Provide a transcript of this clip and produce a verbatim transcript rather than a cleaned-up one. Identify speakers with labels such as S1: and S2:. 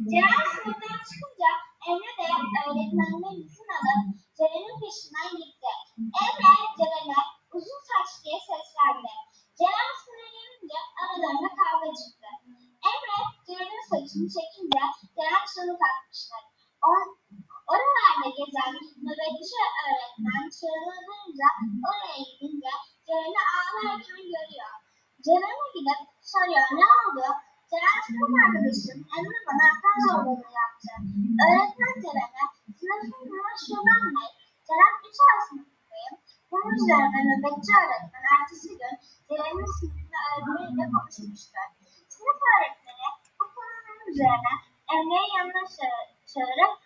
S1: Ceren sınıftan çıkınca Emre de öğretmeninden izin alıp Ceren'in peşinden gitti. Emre Ceren'e uzun saç diye seslendi. Ceren sinirlenince aralarında kavga çıktı. Emre Ceren'in saçını çekince Ceren çığlık atmıştı. Oralarda gezen nöbetçi öğretmen çığlığı oraya gidince Ceren'i ağlarken görüyor. Ceren'e gidip soruyor, ne oldu? Ceren sınıf arkadaşım Emre bana akran zorbalığı yaptı. Öğretmen Ceren'e sınıfın numarası ne? Ceren üç A sınıfındayım. Bunun üzerine nöbetçi öğretmen ertesi gün Ceren'in sınıfını öğretmeniyle konuşmuştu. Sınıf öğretmeni bu konunun üzerine Emre'yi yanına çağırıp